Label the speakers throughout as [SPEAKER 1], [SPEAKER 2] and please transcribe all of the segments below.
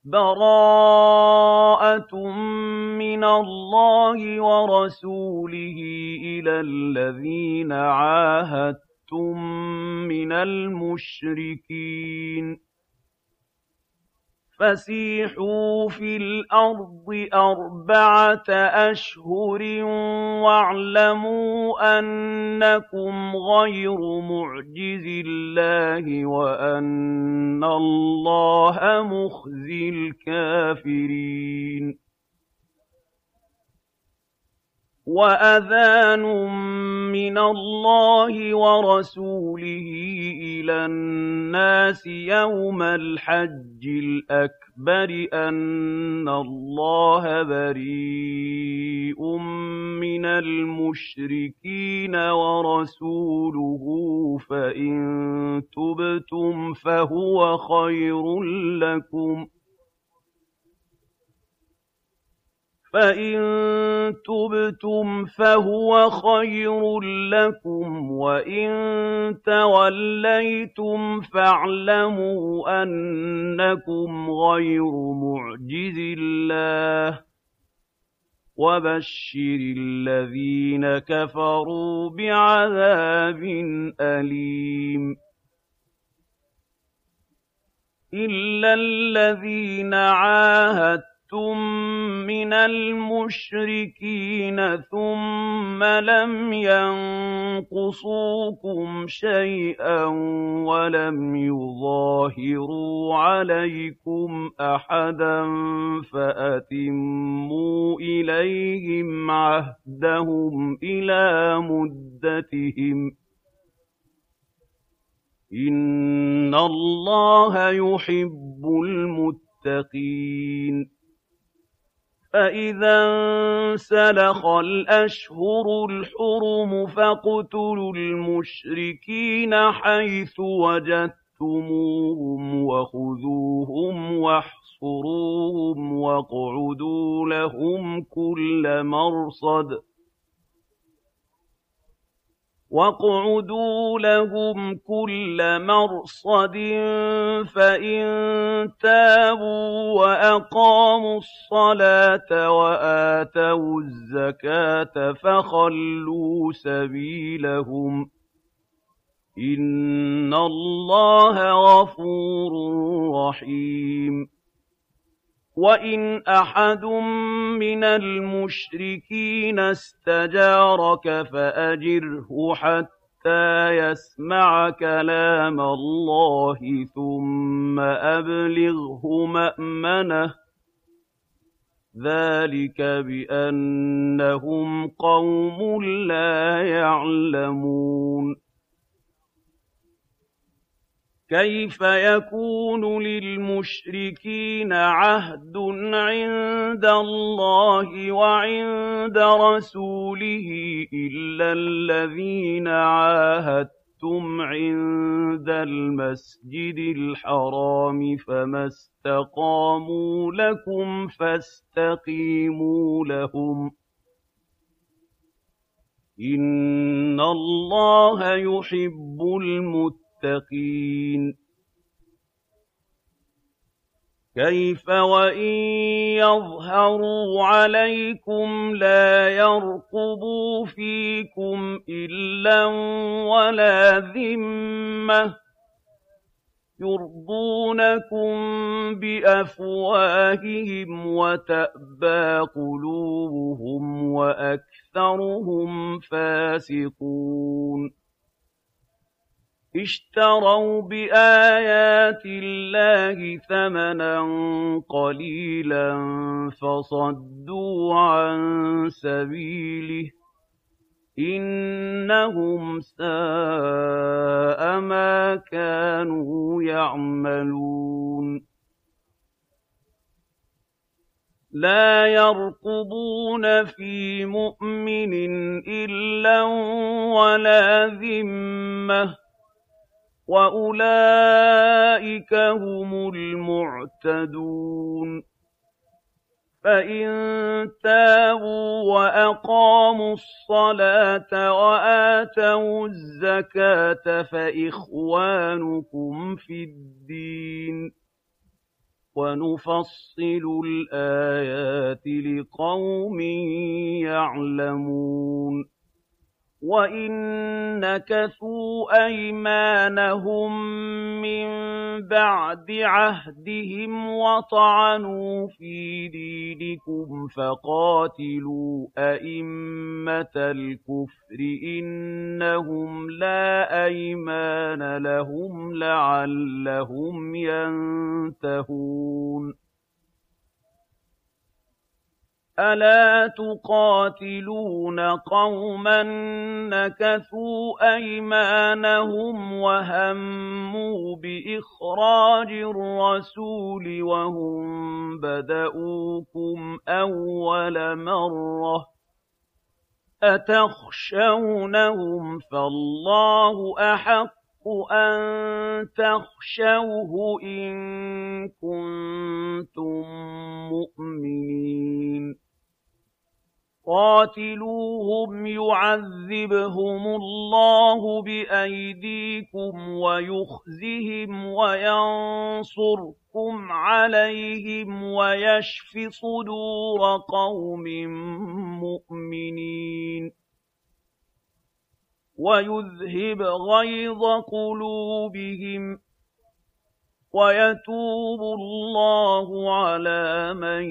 [SPEAKER 1] بَرَاءَةٌ مِّنَ اللَّهِ وَرَسُولِهِ إِلَى الَّذِينَ عَاهَدتُّم مِّنَ الْمُشْرِكِينَ فَسِيحُوا فِي الْأَرْضِ 4 أَشْهُرٍ وَاعْلَمُوا أَنَّكُمْ غَيْرُ مُعْجِزِي اللَّهِ وَأَنَّ اللَّهَ مُخْزِي الْكَافِرِينَ وَأَذَانٌ مِّنَ اللَّهِ وَرَسُولِهِ إِلَى النَّاسِ يَوْمَ الْحَجِّ الْأَكْبَرِ أَنَّ اللَّهَ بَرِيءٌ مِّنَ الْمُشْرِكِينَ وَرَسُولُهُ فَإِن تُبْتُمْ فَهُوَ خَيْرٌ لَّكُمْ وَإِن تَوَلَّيْتُمْ فَاعْلَمُوا أَنَّكُمْ غَيْرُ مُعْجِزِي اللَّهِ ۗ وَبَشِّرِ الَّذِينَ كَفَرُوا بِعَذَابٍ أَلِيمٍ إِلَّا الَّذِينَ عَاهَدتُّم مِّنَ الْمُشْرِكِينَ ثُمَّ لَمْ يَنقُصُوكُمْ شَيْئًا وَلَمْ يُظَاهِرُوا عَلَيْكُمْ أَحَدًا فَأَتِمُّوا إِلَيْهِمْ عَهْدَهُمْ إِلَىٰ مُدَّتِهِمْ ۚ إِنَّ اللَّهَ يُحِبُّ الْمُتَّقِينَ فَإِذَا انسَلَخَ الْأَشْهُرُ الْحُرُمُ فَاقْتُلُوا الْمُشْرِكِينَ حَيْثُ وَجَدتُّمُوهُمْ وَخُذُوهُمْ وَاحْصُرُوهُمْ وَاقْعُدُوا لَهُمْ كُلَّ مَرْصَدٍ فَإِن تَابُوا وَأَقَامُوا الصَّلَاةَ وَآتَوُا الزَّكَاةَ فَخَلُّوا سَبِيلَهُمْ ۚ إِنَّ اللَّهَ غَفُورٌ رَّحِيمٌ وَإِنْ أَحَدٌ مِّنَ الْمُشْرِكِينَ اسْتَجَارَكَ فَأَجِرْهُ حَتَّىٰ يَسْمَعَ كَلَامَ اللَّهِ ثُمَّ أَبْلِغْهُ مَأْمَنَهُ ۚ ذَٰلِكَ بِأَنَّهُمْ قَوْمٌ لَّا يَعْلَمُونَ كَيْفَ يَكُونُ لِلْمُشْرِكِينَ عَهْدٌ عِندَ اللَّهِ وَعِندَ رَسُولِهِ إِلَّا الَّذِينَ عَاهَدتُّمْ عِندَ الْمَسْجِدِ الْحَرَامِ فَمَا اسْتَقَامُوا لَكُمْ فَاسْتَقِيمُوا لَهُمْ ۚ إِنَّ اللَّهَ يُحِبُّ الْمُتَّقِينَ كَيْفَ وَإِن يَظْهَرُوا عَلَيْكُمْ لَا يَرْقُبُوا فِيكُمْ إِلًّا وَلَا ذِمَّةً يُرْضُونَكُم بِأَفْوَاهِهِمْ وَتَأْبَىٰ قُلُوبُهُمْ وَأَكْثَرُهُمْ فَاسِقُونَ اشْتَرَوْا بِآيَاتِ اللَّهِ ثَمَنًا قَلِيلًا فَصَدُّوا عَن سَبِيلِهِ ۚ إِنَّهُمْ سَاءَ مَا كَانُوا يَعْمَلُونَ لَا يَرْقُبُونَ فِي مُؤْمِنٍ إِلًّا وَلَا ذِمَّةً ۚ وَأُولَٰئِكَ هُمُ الْمُعْتَدُونَ فَإِن تَابُوا وَأَقَامُوا الصَّلَاةَ وَآتَوُا الزَّكَاةَ فَإِخْوَانُكُمْ فِي الدِّينِ وَنُفَصِّلُ الْآيَاتِ لِقَوْمٍ يَعْلَمُونَ وَإِن نَّكَثُوا أَيْمَانَهُم مِّن بَعْدِ عَهْدِهِمْ وَطَعَنُوا فِي دِينِكُمْ فَقَاتِلُوا أَئِمَّةَ الْكُفْرِ إِنَّهُمْ لَا أَيْمَانَ لَهُمْ لَعَلَّهُمْ يَنتَهُونَ أَلَا تُقَاتِلُونَ قَوْمًا نَكَثُوا أَيْمَانَهُمْ وَهَمُّوا بِإِخْرَاجِ الرَّسُولِ وَهُم بَدَءُوكُمْ أَوَّلَ مَرَّةٍ أَتَخْشَوْنَهُمْ فَاللَّهُ أَحَقُّ أَن تَخْشَوْهُ إِن كُنتُم مُّؤْمِنِينَ قَاتِلُوهُمْ يُعَذِّبْهُمُ اللَّهُ بِأَيْدِيكُمْ وَيُخْزِهِمْ وَيَنصُرْكُمْ عَلَيْهِمْ وَيَشْفِ صُدُورَ قَوْمٍ مُّؤْمِنِينَ وَيُذْهِبْ غَيْظَ قُلُوبِهِمْ وَيَتُوبُ اللَّهُ عَلَىٰ مَن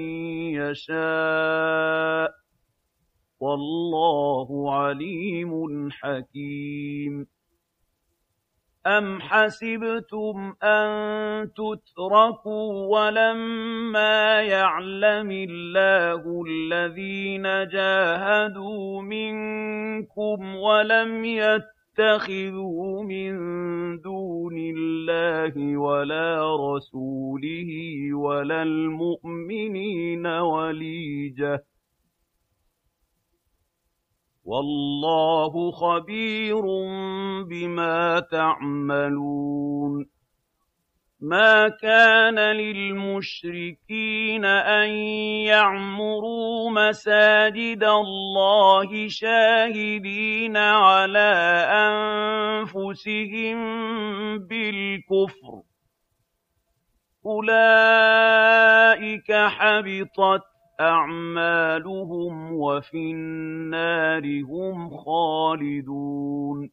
[SPEAKER 1] يَشَاءُ وَاللَّهُ عَلِيمٌ حَكِيمٌ أَمْ حَسِبْتُمْ أَن تُتْرَكُوا وَلَمَّا يَعْلَمِ اللَّهُ الَّذِينَ جَاهَدُوا مِنكُمْ وَلَمْ يَتَّخِذُوا مِن دُونِ اللَّهِ وَلَا رَسُولِهِ وَلَا الْمُؤْمِنِينَ وَلِيجَةً وَاللَّهُ خَبِيرٌ بِمَا تَعْمَلُونَ مَا كَانَ لِلْمُشْرِكِينَ أَن يَعْمُرُوا مَسَاجِدَ اللَّهِ شَاهِدِينَ عَلَىٰ أَنفُسِهِم بِالْكُفْرِ أُولَٰئِكَ حَبِطَتْ أَعْمَالُهُمْ وَفِي النَّارِ هُمْ خَالِدُونَ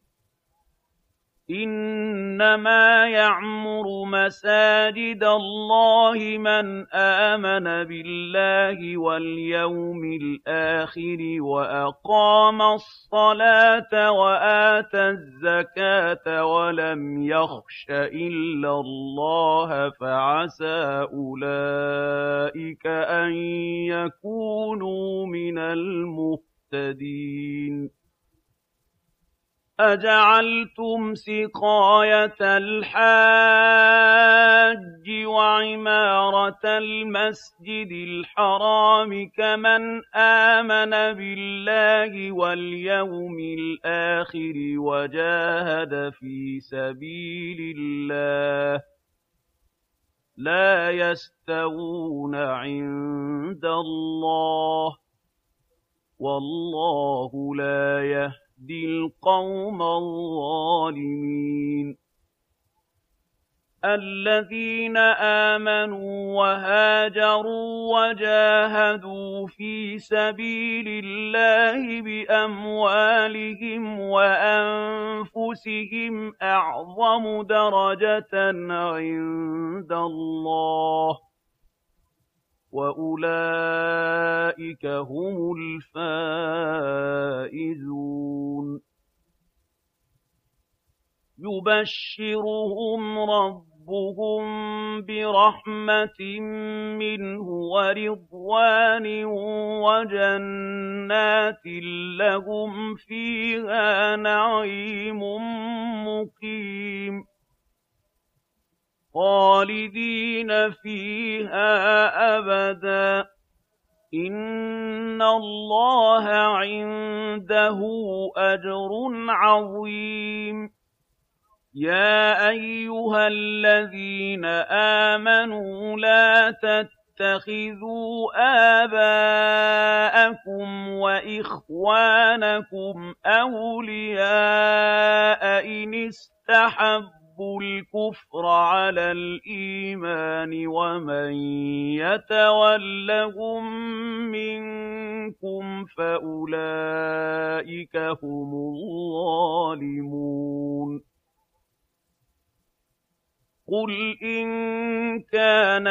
[SPEAKER 1] إِنَّمَا يَعْمُرُ مَسَاجِدَ اللَّهِ مَنْ آمَنَ بِاللَّهِ وَالْيَوْمِ الْآخِرِ وَأَقَامَ الصَّلَاةَ وَآتَى الزَّكَاةَ وَلَمْ يَخْشَ إِلَّا اللَّهَ فَعَسَىٰ أُولَٰئِكَ أَن يَكُونُوا مِنَ الْمُهْتَدِينَ أَجَعَلْتُمْ سِقَايَةَ الْحَاجِّ وَعِمَارَةَ الْمَسْجِدِ الْحَرَامِ كَمَنْ آمَنَ بِاللَّهِ وَالْيَوْمِ الْآخِرِ وَجَاهَدَ فِي سَبِيلِ اللَّهِ لَا يَسْتَوُونَ عِندَ اللَّهِ وَاللَّهُ لَا يَهْدِي الْقَوْمَ الظَّالِمِينَ الَّذِينَ آمَنُوا وَهَاجَرُوا وَجَاهَدُوا فِي سَبِيلِ اللَّهِ بِأَمْوَالِهِمْ وَأَنفُسِهِمْ أَعْظَمُ دَرَجَةً عِندَ اللَّهِ وَأُولَٰئِكَ هُمُ الْفَائِزُونَ يُبَشِّرُهُمْ رَبُّهُم بِرَحْمَةٍ مِّنْهُ وَرِضْوَانٍ وَجَنَّاتٍ لَّهُمْ فِيهَا نَعِيمٌ مُّقِيمٌ خَالِدِينَ فِيهَا أَبَدًا ۚ إِنَّ اللَّهَ عِندَهُ أَجْرٌ عَظِيمٌ يَا أَيُّهَا الَّذِينَ آمَنُوا لَا تَتَّخِذُوا آبَاءَكُمْ وَإِخْوَانَكُمْ أَوْلِيَاءَ إِنِ اسْتَحَبُّوا الكفر على الإيمان ومن يتولهم منكم فأولئك هم الظالمون قل إن كان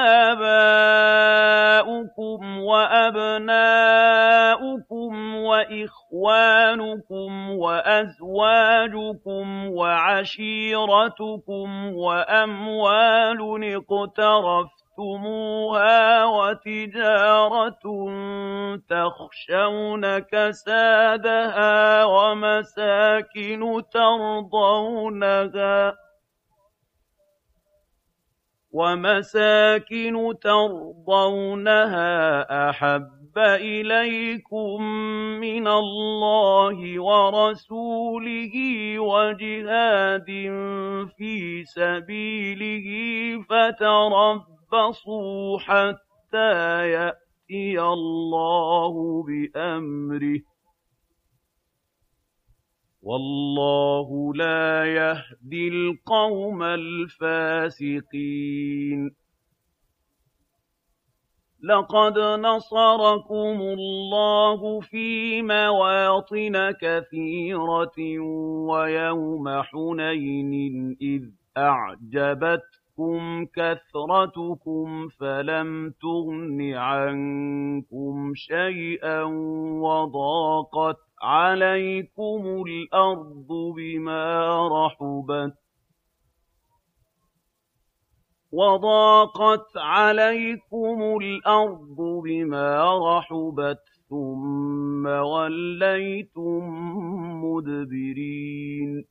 [SPEAKER 1] آباؤكم وأبناؤكم وإخوانكم وأزواجكم وعشيرتكم وأموال اقترفتموها وتجارة تخشون كسادها ومساكن ترضونها أحب إليكم من الله ورسوله وجهاد في سبيله فتربصوا حتى يأتي الله بأمره والله لا يهدي القوم الفاسقين لقد نصركم الله في مواطن كثيرة ويوم حنين إذ أعجبتكم كثرتكم فلم تغن عنكم شيئا وضاقت عليكم الأرض بما رحبت ثم وليتم مدبرين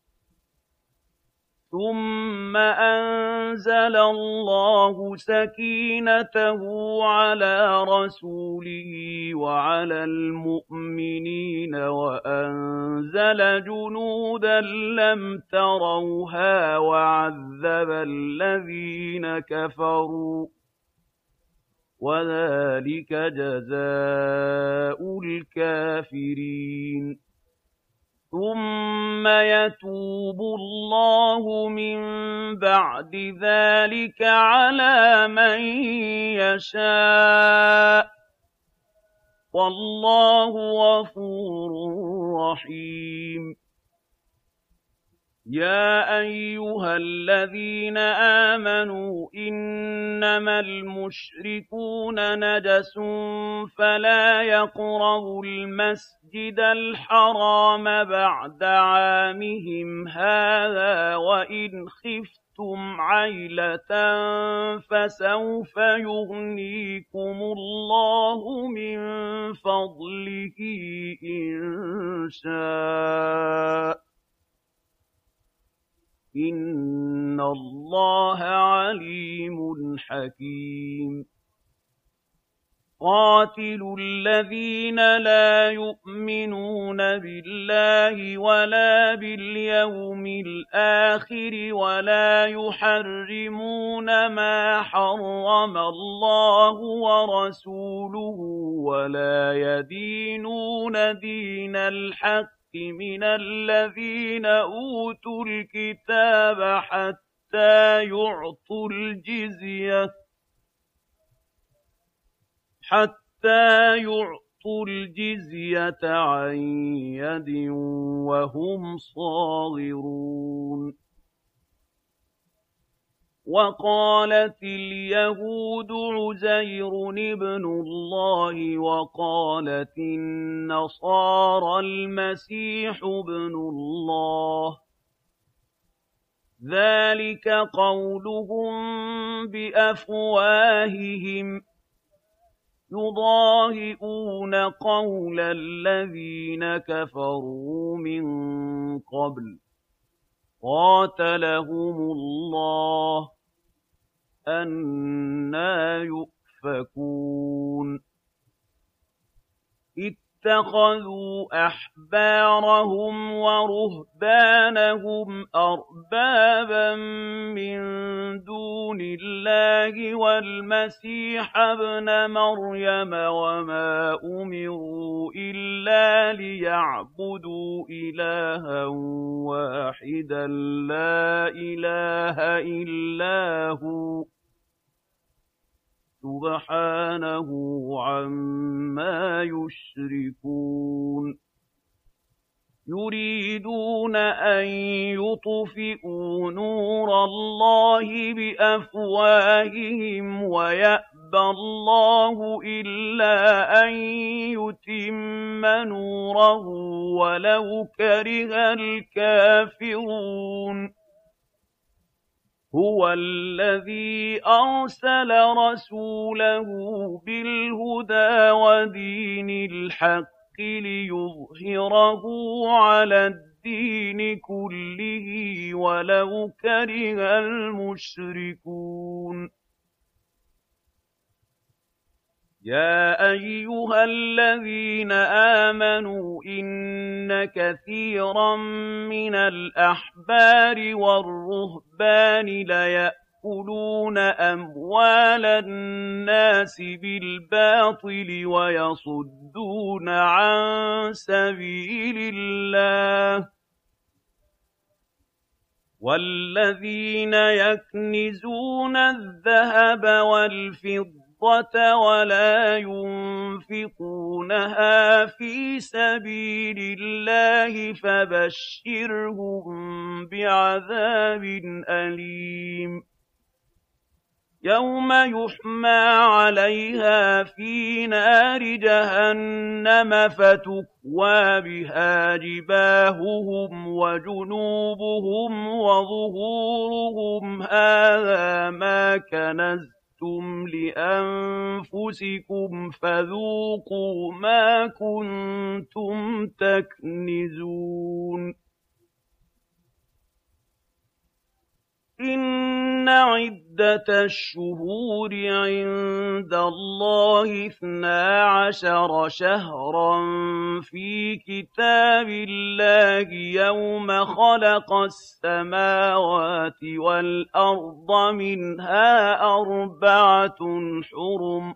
[SPEAKER 1] ثم أنزل الله سكينته على رسوله وعلى المؤمنين وأنزل جنودا لم تروها وعذب الذين كفروا وذلك جزاء الكافرين ثم يتوب الله من بعد ذلك على من يشاء والله غفور رحيم يا أيها الذين آمنوا إنما المشركون نجس فلا يقربوا المسجد الحرام بعد عامهم هذا وإن خفتم عيلة فسوف يغنيكم الله من فضله إن شاء إن الله عليم حكيم قاتلوا الذين لا يؤمنون بالله ولا باليوم الآخر ولا يحرمون ما حرم الله ورسوله ولا يدينون دين الحق من الذين أوتوا الكتاب حتى يعطوا الجزية عن يد وهم صاغرون وقالت اليهود عزير ابن الله وقالت النصارى المسيح ابن الله ذلك قولهم بأفواههم يضاهئون قول الذين كفروا من قبل قاتلهم الله أنى يؤفكون اتَّخَذُوا أَحْبَارَهُمْ وَرُهْبَانَهُمْ أَرْبَابًا مِّن دُونِ اللَّهِ وَالْمَسِيحَ ابْنَ مَرْيَمَ وَمَا أُمِرُوا إِلَّا لِيَعْبُدُوا إِلَٰهًا وَاحِدًا لَّا إِلَٰهَ إِلَّا هُوَ سُبْحَانَهُ عَمَّا يُشْرِكُونَ يُرِيدُونَ أَن يُطْفِئُوا نُورَ اللَّهِ بِأَفْوَاهِهِمْ وَيَأْبَى اللَّهُ إِلَّا أَن يُتِمَّ نُورَهُ وَلَوْ كَرِهَ الْكَافِرُونَ هُوَ الَّذِي أَرْسَلَ رَسُولَهُ بِالْهُدَىٰ وَدِينِ الْحَقِّ لِيُظْهِرَهُ عَلَى الدِّينِ كُلِّهِ وَلَوْ كَرِهَ الْمُشْرِكُونَ يَا أَيُّهَا الَّذِينَ آمَنُوا إِنَّ كَثِيرًا مِّنَ الْأَحْبَارِ وَالرُّهْبَانِ لَيَأْكُلُونَ أَمْوَالَ النَّاسِ بِالْبَاطِلِ وَيَصُدُّونَ عَن سَبِيلِ اللَّهِ وَالَّذِينَ يَكْنِزُونَ الذَّهَبَ وَالْفِضَّةَ وَلَا يُنفِقُونَهَا فِي سَبِيلِ اللَّهِ فَبَشِّرْهُم بِعَذَابٍ أَلِيمٍ يَوْمَ يُحْمَىٰ عَلَيْهَا فِي نَارِ جَهَنَّمَ فَتُكْوَىٰ بِهَا جِبَاهُهُمْ وَجُنُوبُهُمْ وَظُهُورُهُمْ هَٰذَا مَا كَنَزْتُمْ لِأَنفُسِكُمْ فَذُوقُوا مَا كُنتُمْ تَكْنِزُونَ إِنَّ عِدَّةَ الشُّهُورِ عِندَ اللَّهِ 12 شَهْرًا في كِتَابِ اللَّهِ يَوْمَ خَلَقَ السَّمَاوَاتِ وَالْأَرْضَ مِنْهَا 4 حُرُمٌ ۚ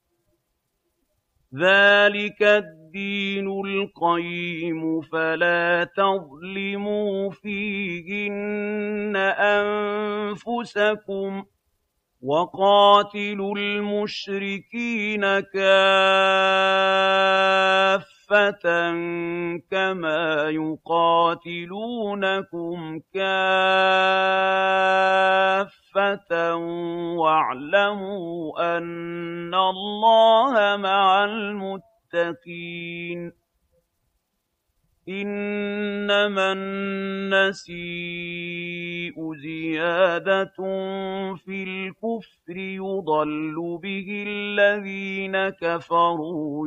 [SPEAKER 1] ذَٰلِكَ الدِّينُ الْقَيِّمُ فَلَا تَظْلِمُوا فِيهِنَّ أَنفُسَكُمْ ۚ وَقَاتِلُوا الْمُشْرِكِينَ كَافَّةً كَمَا يُقَاتِلُونَكُمْ كَافَّةً وَاعْلَمُوا أَنَّ اللَّهَ مَعَ الْمُتَّقِينَ إِنَّمَا النَّسِيءُ زِيَادَةٌ فِي الْكُفْرِ يُضَلُّ بِهِ الَّذِينَ كَفَرُوا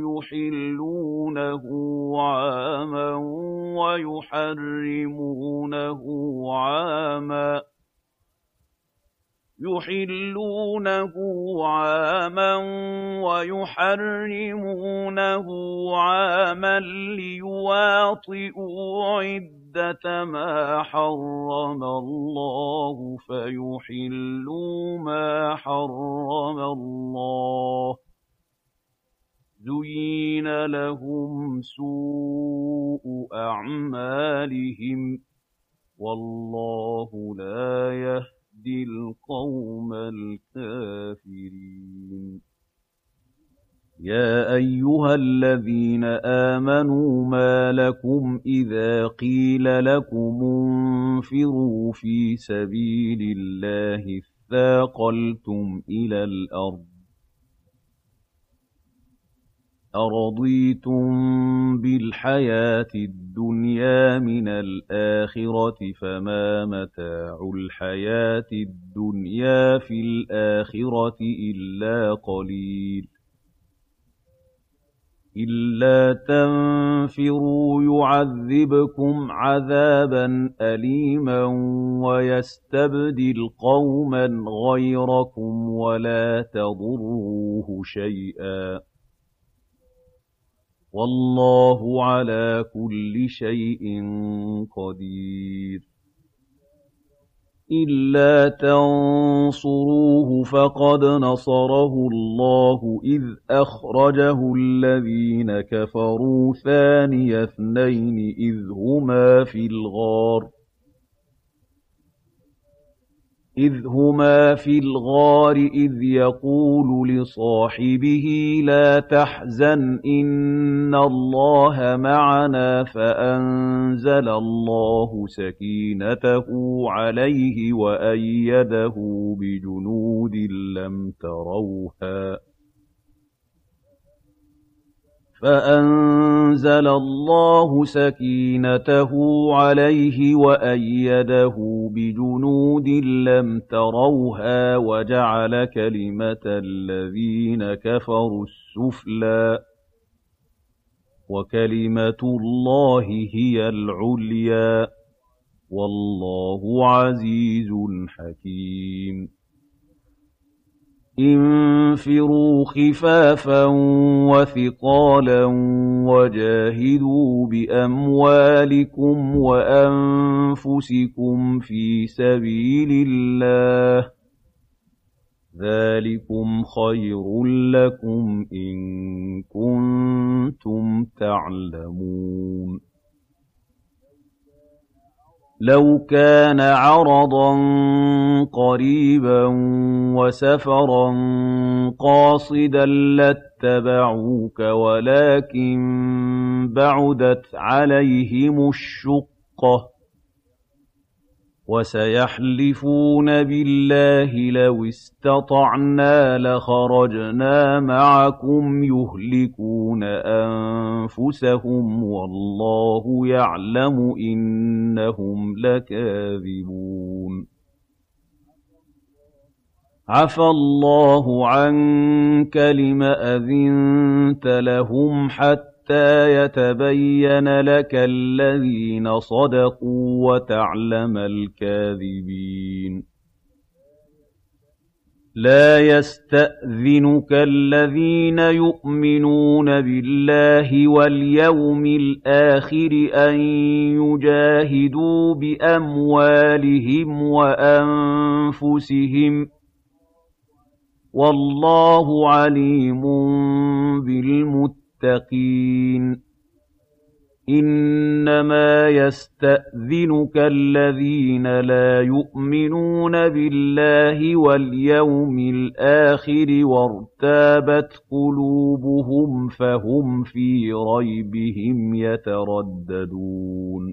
[SPEAKER 1] يُحِلُّونَهُ عَامًا وَيُحَرِّمُونَهُ عَامًا لِّيُوَاطِئُوا عِدَّةَ مَا حَرَّمَ اللَّهُ فَيُحِلُّوا مَا حَرَّمَ اللَّهُ ۚ زُيِّنَ لَهُمْ سُوءُ أَعْمَالِهِمْ ۗ وَاللَّهُ لَا يَهْدِي الْقَوْمَ الْكَافِرِينَ يَا أَيُّهَا الَّذِينَ آمَنُوا مَا لَكُمْ إِذَا قِيلَ لَكُمُ انفِرُوا فِي سَبِيلِ اللَّهِ اثَّاقَلْتُمْ إِلَى الْأَرْضِ أَرَضِيتُم بِالْحَيَاةِ الدُّنْيَا مِنَ الْآخِرَةِ فَمَا مَتَاعُ الْحَيَاةِ الدُّنْيَا فِي الْآخِرَةِ إِلَّا قَلِيلٌ إِلَّا تَنفِرُوا يُعَذِّبْكُمْ عَذَابًا أَلِيمًا وَيَسْتَبْدِلْ قَوْمًا غَيْرَكُمْ وَلَا تَضُرُّوهُ شَيْئًا وَاللَّهُ عَلَىٰ كُلِّ شَيْءٍ قَدِيرٌ إِلَّا تَنصُرُوهُ فَقَدْ نَصَرَهُ اللَّهُ إِذْ أَخْرَجَهُ الَّذِينَ كَفَرُوا ثَانِيَ اثْنَيْنِ إِذْ هُمَا فِي الْغَارِ إِذْ يَقُولُ لِصَاحِبِهِ لَا تَحْزَنْ إِنَّ اللَّهَ مَعَنَا فَأَنزَلَ اللَّهُ سَكِينَتَهُ عَلَيْهِ وَأَيَّدَهُ بِجُنُودٍ لَّمْ تَرَوْهَا وَجَعَلَ كَلِمَةَ الَّذِينَ كَفَرُوا السُّفْلَىٰ ۗ وَكَلِمَةُ اللَّهِ هِيَ الْعُلْيَا ۗ وَاللَّهُ عَزِيزٌ حَكِيمٌ انفِرُوا خِفَافًا وَثِقَالًا وَجَاهِدُوا بِأَمْوَالِكُمْ وَأَنفُسِكُمْ فِي سَبِيلِ اللَّهِ ۚ ذَٰلِكُمْ خَيْرٌ لَّكُمْ إِن كُنتُمْ تَعْلَمُونَ لَوْ كَانَ عَرَضًا قَرِيبًا وَسَفَرًا قَاصِدًا لَّاتَّبَعُوكَ وَلَٰكِن بَعُدَتْ عَلَيْهِمُ الشُّقَّةُ ۚ وَسَيَحْلِفُونَ بِاللَّهِ لَوِ اسْتَطَعْنَا لَخَرَجْنَا مَعَكُمْ يُهْلِكُونَ أَنفُسَهُمْ وَاللَّهُ يَعْلَمُ إِنَّهُمْ لَكَاذِبُونَ عَفَا اللَّهُ عَنكَ لِمَ أَذِنتَ لَهُمْ حَتَّىٰ يَتَبَيَّنَ لَكَ الَّذِينَ صَدَقُوا وَتَعْلَمَ الْكَاذِبِينَ لَا يَسْتَأْذِنُكَ الَّذِينَ يُؤْمِنُونَ بِاللَّهِ وَالْيَوْمِ الْآخِرِ أَن يُجَاهِدُوا بِأَمْوَالِهِمْ وَأَنفُسِهِمْ ۗ وَاللَّهُ عَلِيمٌ بِالْمُتَّقِينَ إِنَّمَا يَسْتَأْذِنُكَ الَّذِينَ لَا يُؤْمِنُونَ بِاللَّهِ وَالْيَوْمِ الْآخِرِ وَارْتَابَتْ قُلُوبُهُمْ فَهُمْ فِي رَيْبِهِمْ يَتَرَدَّدُونَ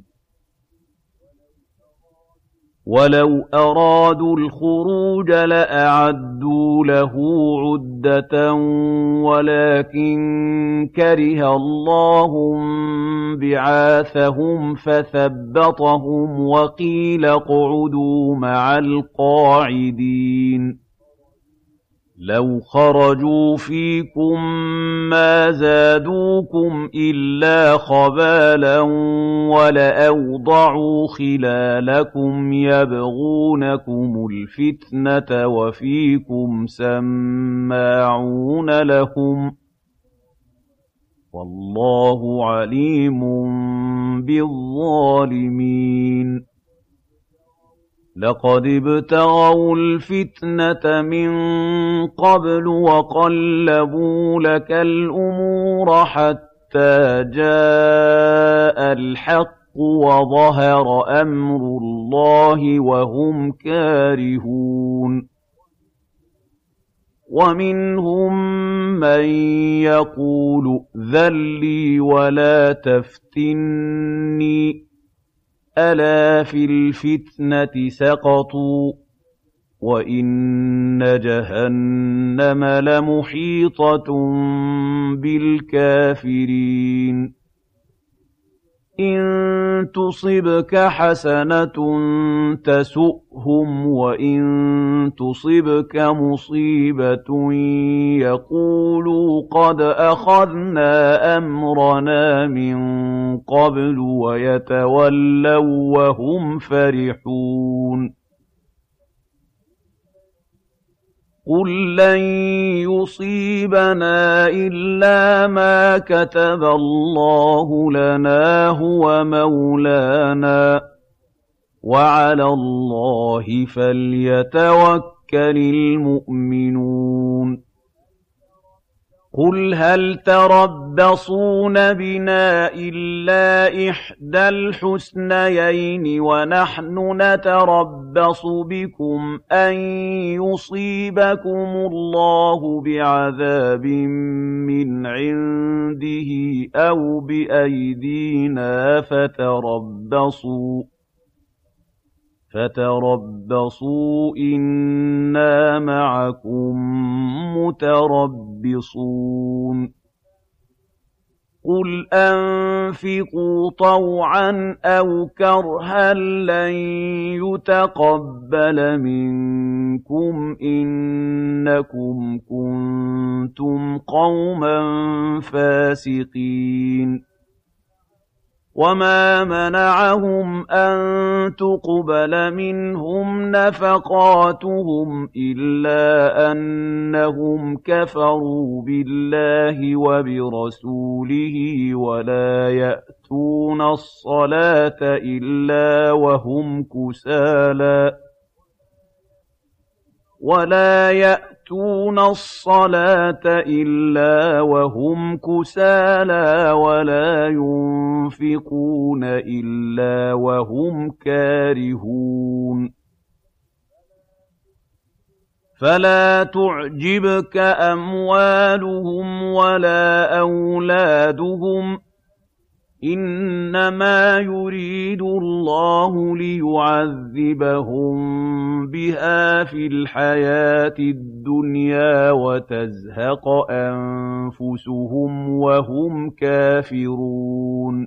[SPEAKER 1] وَلَوْ أَرَادُوا الْخُرُوجَ لَأَعَدُّوا لَهُ عُدَّةً وَلَٰكِن كَرِهَ اللَّهُ انبِعَاثَهُمْ فَثَبَّطَهُمْ وَقِيلَ اقْعُدُوا مَعَ الْقَاعِدِينَ لَوْ خَرَجُوا فِيكُم مَّا زَادُوكُمْ إِلَّا خَبَالًا وَلَأَوْضَعُوا خِلَالَكُمْ يَبْغُونَكُمُ الْفِتْنَةَ وَفِيكُمْ سَمَّاعُونَ لَهُمْ ۗ وَاللَّهُ عَلِيمٌ بِالظَّالِمِينَ لَقَدِ ابْتَغَوُا الْفِتْنَةَ مِن قَبْلُ وَقَلَّبُوا لَكَ الْأُمُورَ حَتَّىٰ جَاءَ الْحَقُّ وَظَهَرَ أَمْرُ اللَّهِ وَهُمْ كَارِهُونَ وَمِنْهُم مَّن يَقُولُ ائْذَن لِّي وَلَا تَفْتِنِّي ۚ أَلَا فِي الْفِتْنَةِ سَقَطُوا ۗ وَإِنَّ جَهَنَّمَ لَمُحِيطَةٌ بِالْكَافِرِينَ إِن تُصِبْكَ حَسَنَةٌ تَسُؤْهُمْ وَإِن تُصِبْكَ مُصِيبَةٌ يَقُولُوا قَدْ أَخَذْنَا أَمْرَنَا مِن قَبْلُ وَيَتَوَلَّوا وَّهُمْ فَرِحُونَ قُل لَّن يُصِيبَنَا إِلَّا مَا كَتَبَ اللَّهُ لَنَا هُوَ مَوْلَانَا ۚ وَعَلَى اللَّهِ فَلْيَتَوَكَّلِ الْمُؤْمِنُونَ قُلْ هَلْ تَرَبَّصُونَ بِنَا إِلَّا إِحْدَى الْحُسْنَيَيْنِ وَنَحْنُ نَتَرَبَّصُ بِكُمْ أَن يُصِيبَكُمُ اللَّهُ بِعَذَابٍ مِّنْ عِندِهِ أَوْ بِأَيْدِينَا فَتَرَبَّصُوا إِنَّا مَعَكُم مُّتَرَبِّصُونَ قُلْ أَنفِقُوا طَوْعًا أَوْ كَرْهًا لَّن يُتَقَبَّلَ مِنكُمْ إِنَّكُمْ كُنتُمْ قَوْمًا فَاسِقِينَ وَمَا مَنَعَهُمْ أَن تُقْبَلَ مِنْهُمْ نَفَقَاتُهُمْ إِلَّا أَنَّهُمْ كَفَرُوا بِاللَّهِ وَبِرَسُولِهِ وَلَا يَأْتُونَ الصَّلَاةَ إِلَّا وَهُمْ كُسَالَىٰ وَلَا يُنفِقُونَ إِلَّا وَهُمْ كَارِهُونَ فَلَا تُعْجِبْكَ أَمْوَالُهُمْ وَلَا أَوْلَادُهُمْ ۚ إِنَّمَا يُرِيدُ اللَّهُ لِيُعَذِّبَهُم بِهَا فِي الْحَيَاةِ الدُّنْيَا وَتَزْهَقَ أَنفُسُهُمْ وَهُمْ كَافِرُونَ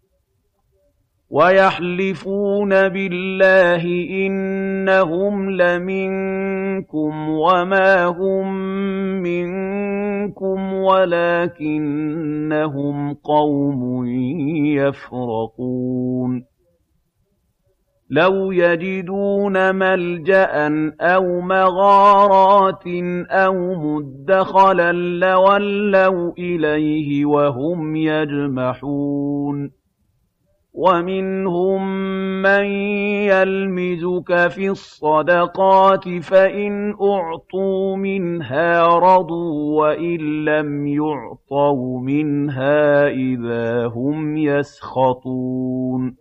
[SPEAKER 1] وَيَحْلِفُونَ بِاللَّهِ إِنَّهُمْ لَمِنكُمْ وَمَا هُم مِّنكُمْ وَلَٰكِنَّهُمْ قَوْمٌ يَفْرَقُونَ لَوْ يَجِدُونَ مَلْجَأً أَوْ مَغَارَاتٍ أَوْ مُدَّخَلًا لَّوَلَّوْا إِلَيْهِ وَهُمْ يَجْمَحُونَ وَمِنْهُم مَّن يَلْمِزُكَ فِي الصَّدَقَاتِ فَإِنْ أُعْطُوا مِنْهَا رَضُوا وَإِن لَّمْ يُعْطَوْا مِنْهَا إِذَا هُمْ يَسْخَطُونَ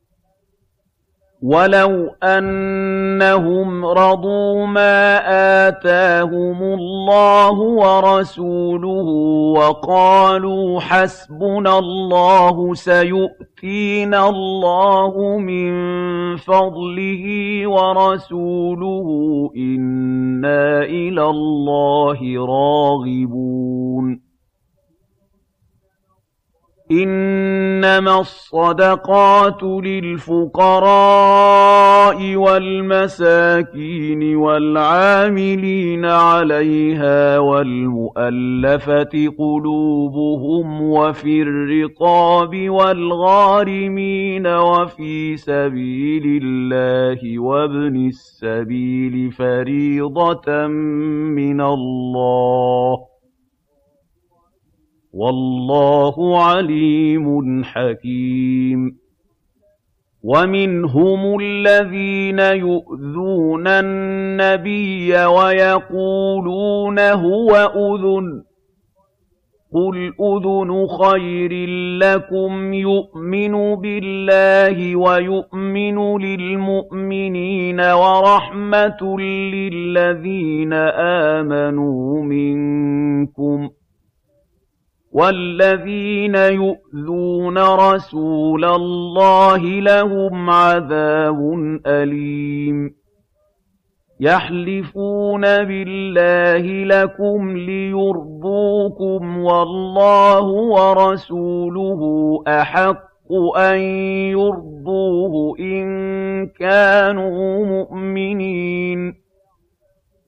[SPEAKER 1] وَلَوْ أَنَّهُمْ رَضُوا مَا آتَاهُمُ اللَّهُ وَرَسُولُهُ وَقَالُوا حَسْبُنَا اللَّهُ سَيُؤْتِينَا اللَّهُ مِن فَضْلِهِ وَرَسُولُهُ إِنَّا إِلَى اللَّهِ راغِبُونَ إِنَّمَا الصَّدَقَاتُ لِلْفُقَرَاءِ وَالْمَسَاكِينِ وَالْعَامِلِينَ عَلَيْهَا وَالْمُؤَلَّفَةِ قُلُوبُهُمْ وَفِي الرِّقَابِ وَالْغَارِمِينَ وَفِي سَبِيلِ اللَّهِ وَابْنِ السَّبِيلِ فَرِيضَةً مِّنَ اللَّهِ ۗ وَاللَّهُ عَلِيمٌ حَكِيمٌ وَمِنْهُمُ الَّذِينَ يُؤْذُونَ النَّبِيَّ وَيَقُولُونَ هُوَ أُذُنٌ ۚ قُلْ أُذُنُ خَيْرٍ لَّكُمْ يُؤْمِنُ بِاللَّهِ وَيُؤْمِنُ لِلْمُؤْمِنِينَ وَرَحْمَةٌ لِّلَّذِينَ آمَنُوا مِنكُمْ ۚ وَالَّذِينَ يُؤْذُونَ رَسُولَ اللَّهِ لَهُمْ عَذَابٌ أَلِيمٌ يَحْلِفُونَ بِاللَّهِ لَكُمْ لِيُرْضُوكُمْ وَاللَّهُ وَرَسُولُهُ أَحَقُّ أَن يُرْضُوهُ إِن كَانُوا مُؤْمِنِينَ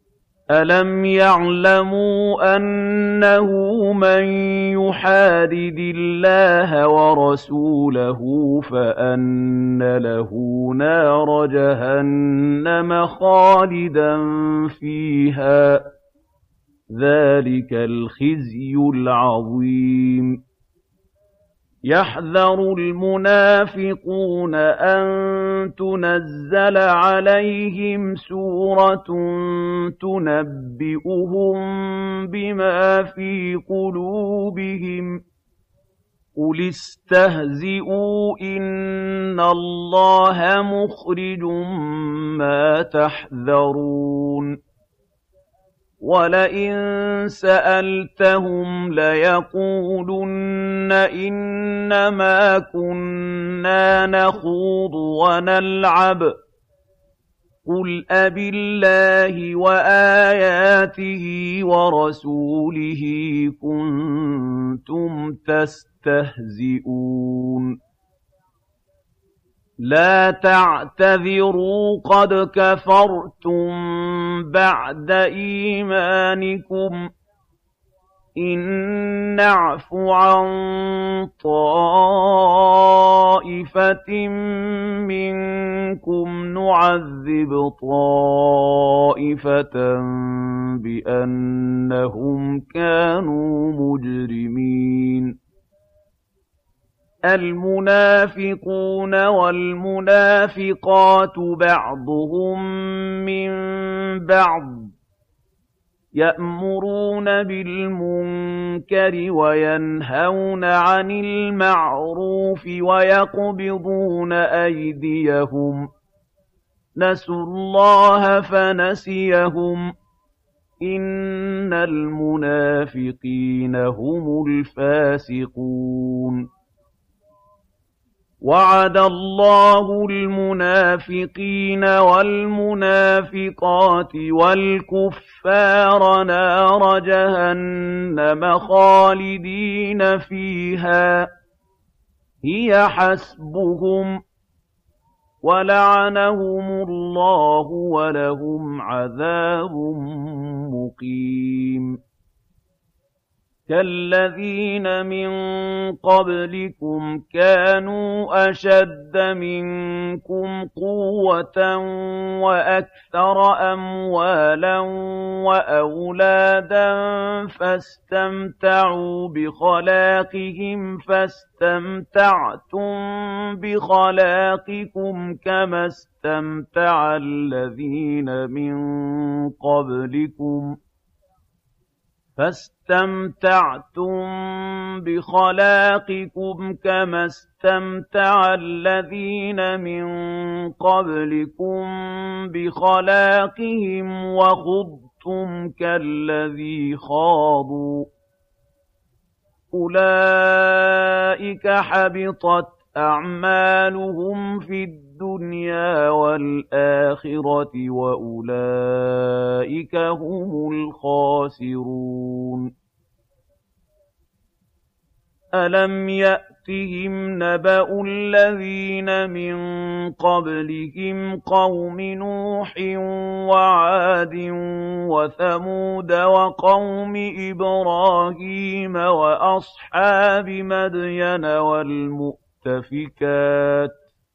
[SPEAKER 1] أَلَمْ يَعْلَمُوا أَنَّهُ مَن يُحَادِدِ اللَّهَ وَرَسُولَهُ فَأَنَّ لَهُ نَارَ جَهَنَّمَ خَالِدًا فِيهَا ۚ ذَٰلِكَ الْخِزْيُ الْعَظِيمُ يَحْذَرُ الْمُنَافِقُونَ أَن تُنَزَّلَ عَلَيْهِمْ سُورَةٌ تُنَبِّئُهُم بِمَا فِي قُلُوبِهِمْ ۚ قُلِ اسْتَهْزِئُوا إِنَّ اللَّهَ مُخْرِجٌ مَّا تَحْذَرُونَ وَلَئِن سَأَلْتَهُمْ لَيَقُولُنَّ إِنَّمَا كُنَّا نَخُوضُ وَنَلْعَبُ ۚ قُلْ أَبِاللَّهِ وَآيَاتِهِ وَرَسُولِهِ كُنتُمْ تَسْتَهْزِئُونَ لَا تَعْتَذِرُوا قَدْ كَفَرْتُم بَعْدَ إِيمَانِكُمْ ۚ إِن نَّعْفُ عَن طَائِفَةٍ مِّنكُمْ نُعَذِّبْ طَائِفَةً بِأَنَّهُمْ كَانُوا مُجْرِمِينَ الْمُنَافِقُونَ وَالْمُنَافِقَاتُ بَعْضُهُم مِّن بَعْضٍ ۚ يَأْمُرُونَ بِالْمُنكَرِ وَيَنْهَوْنَ عَنِ الْمَعْرُوفِ وَيَقْبِضُونَ أَيْدِيَهُمْ ۚ نَسُوا اللَّهَ فَنَسِيَهُمْ ۗ إِنَّ الْمُنَافِقِينَ هُمُ الْفَاسِقُونَ وَعَدَ اللَّهُ الْمُنَافِقِينَ وَالْمُنَافِقَاتِ وَالْكُفَّارَ نَارَ جَهَنَّمَ خَالِدِينَ فِيهَا ۚ هِيَ حَسْبُهُمْ ۚ وَلَعَنَهُمُ اللَّهُ وَلَهُمْ عَذَابٌ مُّقِيمٌ كَالَّذِينَ مِن قَبْلِكُمْ كَانُوا أَشَدَّ مِنكُمْ قُوَّةً وَأَكْثَرَ أَمْوَالًا وَأَوْلَادًا فَاسْتَمْتَعُوا بِخَلَاقِهِمْ فَاسْتَمْتَعْتُم بِخَلَاقِكُمْ كَمَا اسْتَمْتَعَ الَّذِينَ مِن قَبْلِكُم بِخَلَاقِهِمْ وَخُضْتُمْ كَالَّذِي خَاضُوا ۚ أُولَٰئِكَ حَبِطَتْ أَعْمَالُهُمْ فِي الدُّنْيَا وَالْآخِرَةِ وَأُولَٰئِكَ هُمُ الْخَاسِرُونَ أَلَمْ يَأْتِهِمْ نَبَأُ الَّذِينَ مِن قَبْلِهِمْ قَوْمِ نُوحٍ وَعَادٍ وَثَمُودَ وَقَوْمِ إِبْرَاهِيمَ وَأَصْحَابِ مَدْيَنَ وَالْمُؤْتَفِكَاتِ ۚ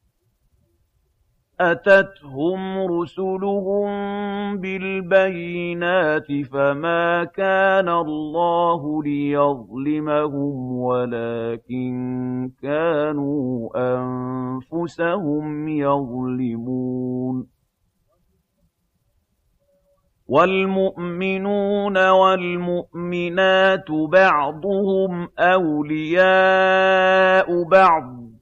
[SPEAKER 1] أَتَتْهُمْ رُسُلُهُم بِالْبَيِّنَاتِ فَمَا كَانَ اللَّهُ لِيَظْلِمَهُمْ وَلَٰكِن كَانُوا أَنفُسَهُمْ يَظْلِمُونَ وَالْمُؤْمِنُونَ وَالْمُؤْمِنَاتُ بَعْضُهُمْ أَوْلِيَاءُ بَعْضٍ ۚ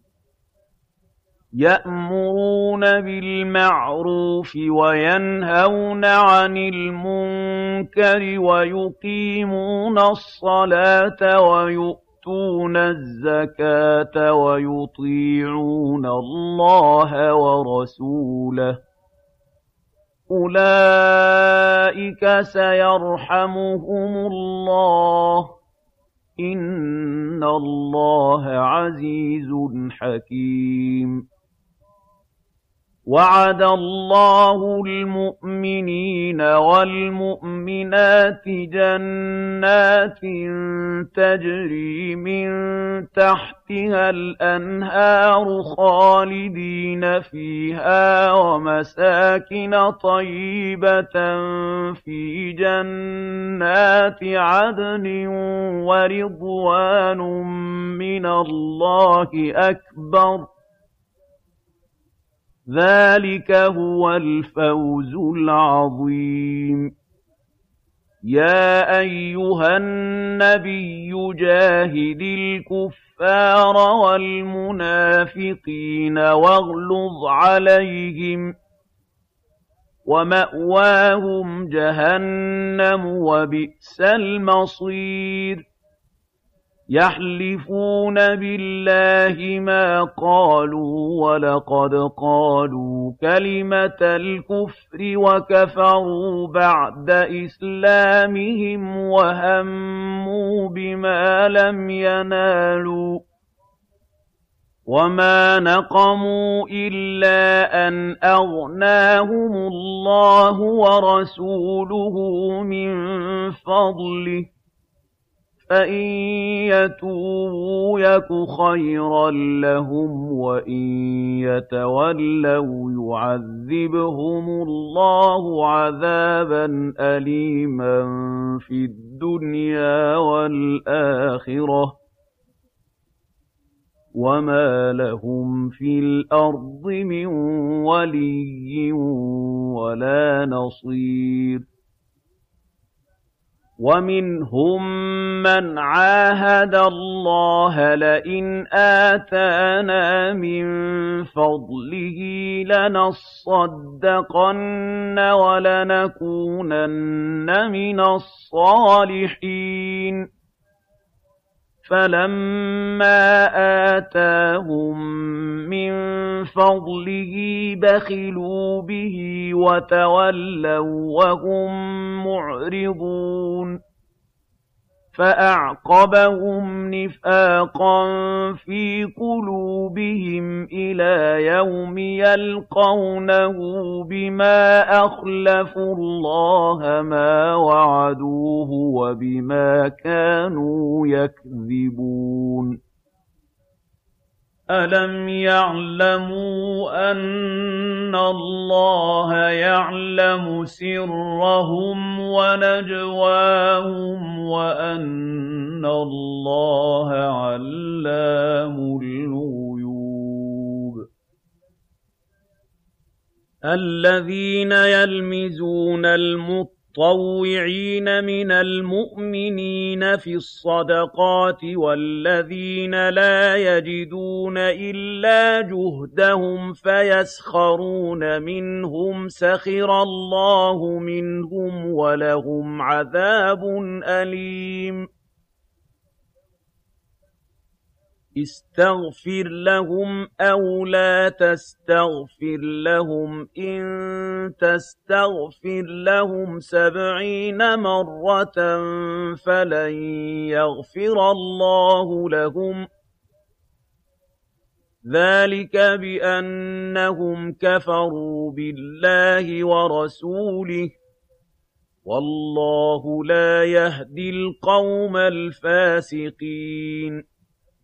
[SPEAKER 1] يَأْمُرُونَ بِالْمَعْرُوفِ وَيَنْهَوْنَ عَنِ الْمُنكَرِ وَيُقِيمُونَ الصَّلَاةَ وَيُؤْتُونَ الزَّكَاةَ وَيُطِيعُونَ اللَّهَ وَرَسُولَهُ ۚ أُولَٰئِكَ سَيَرْحَمُهُمُ اللَّهُ ۗ إِنَّ اللَّهَ عَزِيزٌ حَكِيمٌ وعد الله المؤمنين والمؤمنات جنات تجري من تحتها الأنهار خالدين فيها ومساكن طيبة في جنات عدن ورضوان من الله أكبر ذلك هو الفوز العظيم يا أيها النبي جاهد الكفار والمنافقين واغلظ عليهم ومأواهم جهنم وبئس المصير يحلفون بالله ما قالوا ولقد قالوا كلمة الكفر وكفروا بعد إسلامهم وهموا بما لم ينالوا وما نقموا إلا أن أغناهم الله ورسوله من فضله فإن يتوبوا يك خيرا لهم وإن يتولوا يعذبهم الله عذابا أليما في الدنيا والآخرة وما لهم في الأرض من ولي ولا نصير ومنهم من عاهد الله لئن آتانا من فضله لنصدقن ولنكونن من الصالحين فلما آتاهم من فضله بخلوا به وتولوا وهم معرضون فأعقبهم نفاقا في قلوبهم إلى يوم يلقونه بما أخلفوا الله ما وعدوه وبما كانوا يكذبون ألم يعلموا أن الله يعلم سرهم ونجواهم وأن الله علام الغيوب الذين يلمزون المطوعين من المؤمنين في الصدقات والذين لا يجدون إلا جهدهم فيسخرون منهم سخر الله منهم ولهم عذاب أليم استغفر لهم أو لا تستغفر لهم إن تستغفر لهم 70 مرة فلن يغفر الله لهم ذلك بأنهم كفروا بالله ورسوله والله لا يهدي القوم الفاسقين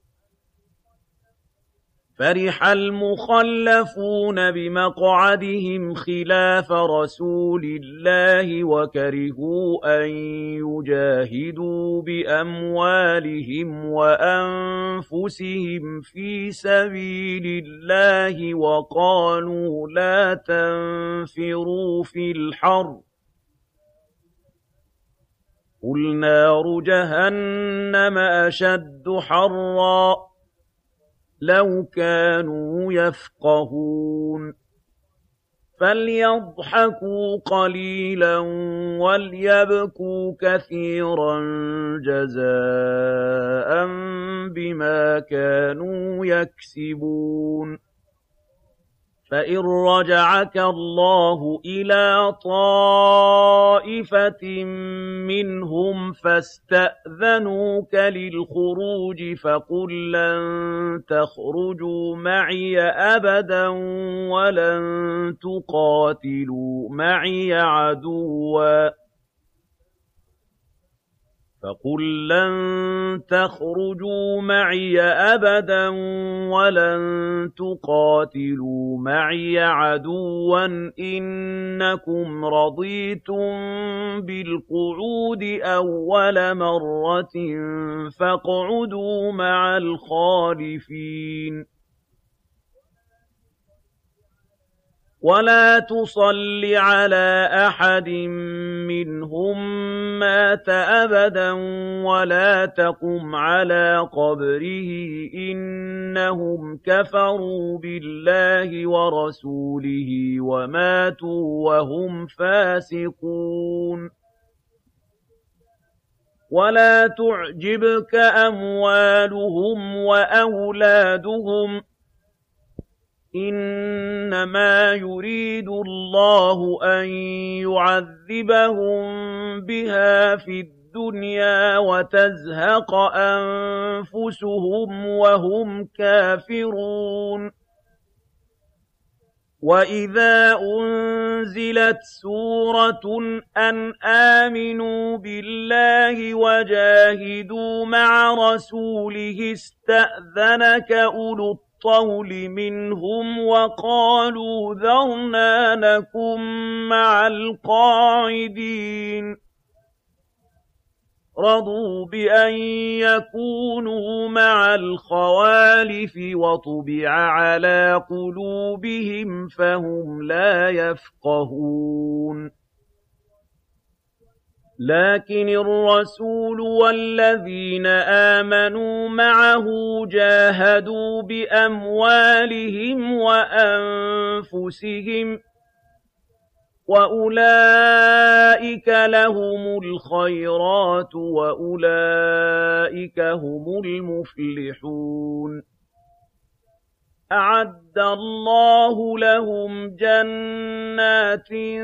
[SPEAKER 1] فرح المخلفون بمقعدهم خلاف رسول الله وكرهوا أن يجاهدوا بأموالهم وأنفسهم في سبيل الله وقالوا لا تنفروا في الحر قل نار جهنم أشد حرًّا لو كانوا يفقهون فليضحكوا قليلا وليبكوا كثيرا جزاء بما كانوا يكسبون فإن رجعك الله إلى طائفة منهم فاستأذنوك للخروج فقل لن تخرجوا معي أبدا ولن تقاتلوا معي عدوا فقل لن تخرجوا معي أبدا ولن تقاتلوا معي عدوا إنكم رضيتم بالقعود أول مرة فاقعدوا مع الخالفين ولا تصل على أحد منهم مات أبدا ولا تقم على قبره إنهم كفروا بالله ورسوله وماتوا وهم فاسقون ولا تعجبك أموالهم وأولادهم إنما يريد الله أن يعذبهم بها في الدنيا وتزهق أنفسهم وهم كافرون وإذا أنزلت سورة أن آمنوا بالله وجاهدوا مع رسوله استأذنك أولو الطول منهم وقالوا ذرنا نكن مع القاعدين رضوا بأن يكونوا مع الخوالف وطبع على قلوبهم فهم لا يفقهون لكن الرسول والذين آمنوا معه جاهدوا بأموالهم وأنفسهم وأولئك لهم الخيرات وأولئك هم المفلحون أعد الله لهم جنات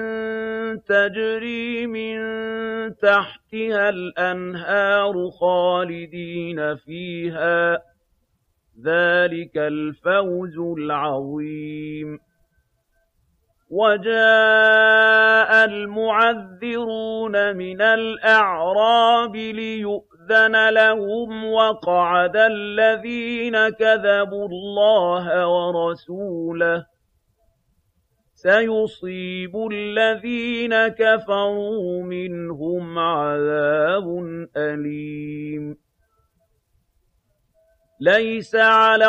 [SPEAKER 1] تجري من تحتها الأنهار خالدين فيها ذلك الفوز العظيم وجاء المعذرون من الأعراب ليؤذن لهم وقعد الذين كذبوا الله ورسوله سيصيب الذين كفروا منهم عذاب أليم ليس على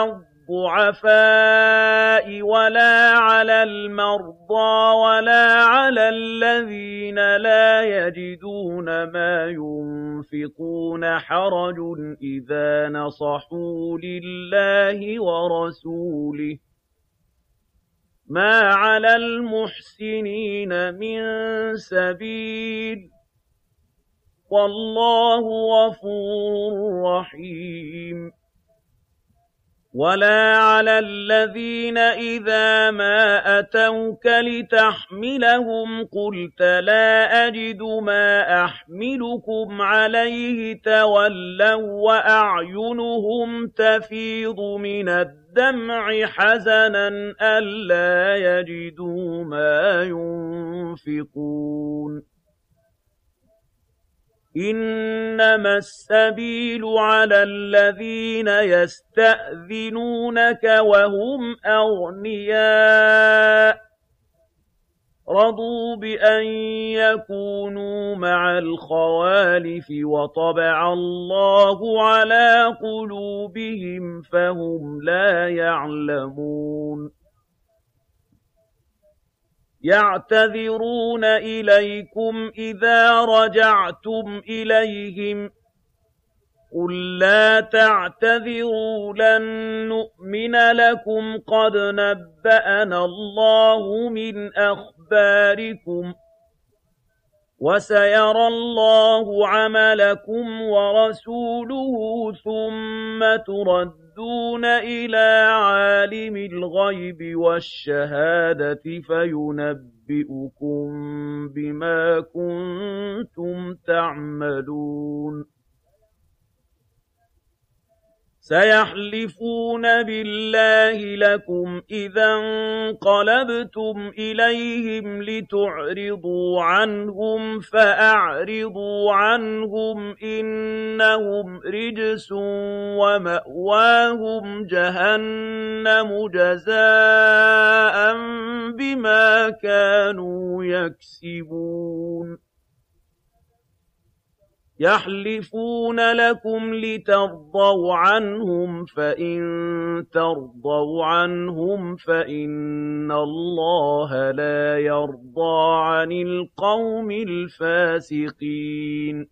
[SPEAKER 1] الضعفاء ولا على المرضى ولا على الذين لا يجدون ما ينفقون حرج إذا نصحوا لله ورسوله ما على المحسنين من سبيل والله غفور رحيم ولا على الذين إذا ما أتوك لتحملهم قلت لا أجد ما أحملكم عليه تولوا وأعينهم تفيض من الدمع حزنا ألا يجدوا ما ينفقون إنما السبيل على الذين يستأذنونك وهم أغنياء رضوا بأن يكونوا مع الخوالف وطبع الله على قلوبهم فهم لا يعلمون يعتذرون إليكم إذا رجعتم إليهم قل لا تعتذروا لن نؤمن لكم قد نبأنا الله من أخباركم وَسَيَرَى اللَّهُ عَمَلَكُمْ وَرَسُولُهُ ثُمَّ تُرَدُّونَ إِلَىٰ عَالِمِ الْغَيْبِ وَالشَّهَادَةِ فَيُنَبِّئُكُم بِمَا كُنتُمْ تَعْمَلُونَ سَيَحْلِفُونَ بِاللَّهِ لَكُمْ إِذَا انقَلَبْتُمْ إِلَيْهِمْ لِتُعْرِضُوا عَنْهُمْ فَأَعْرِضُوا عَنْهُمْ ۖ إِنَّهُمْ رِجْسٌ وَمَأْوَاهُمْ جَهَنَّمُ جَزَاءً بِمَا كَانُوا يَكْسِبُونَ يَحْلِفُونَ لَكُمْ لِتَرْضَوْا عَنْهُمْ ۖ فَإِن تَرْضَوْا عَنْهُمْ فَإِنَّ اللَّهَ لَا يَرْضَىٰ عَنِ الْقَوْمِ الْفَاسِقِينَ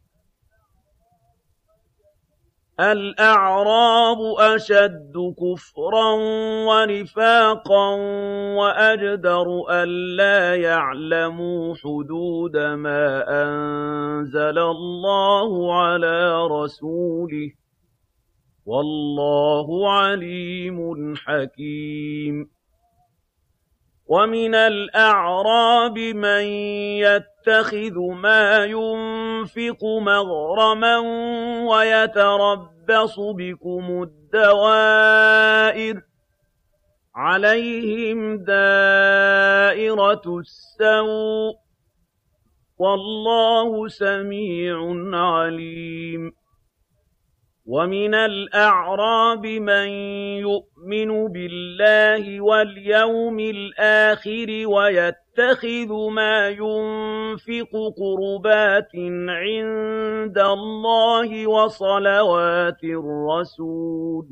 [SPEAKER 1] الْأَعْرَابُ أَشَدُّ كُفْرًا وَنِفَاقًا وَأَجْدَرُ أَلَّا يَعْلَمُوا حُدُودَ مَا أَنزَلَ اللَّهُ عَلَىٰ رَسُولِهِ ۗ وَاللَّهُ عَلِيمٌ حَكِيمٌ وَمِنَ الْأَعْرَابِ مَن يَتَّخِذُ مَا يُنفِقُ مَغْرَمًا وَيَتَرَبَّصُ بِكُمُ الدَّوَائِرَ ۚ عَلَيْهِمْ دَائِرَةُ السَّوْءِ ۗ وَاللَّهُ سَمِيعٌ عَلِيمٌ وَمِنَ الْأَعْرَابِ مَن يُؤْمِنُ بِاللَّهِ وَالْيَوْمِ الْآخِرِ وَيَتَّخِذُ مَا يُنفِقُ قُرُبَاتٍ عِندَ اللَّهِ وَصَلَوَاتِ الرَّسُولِ ۚ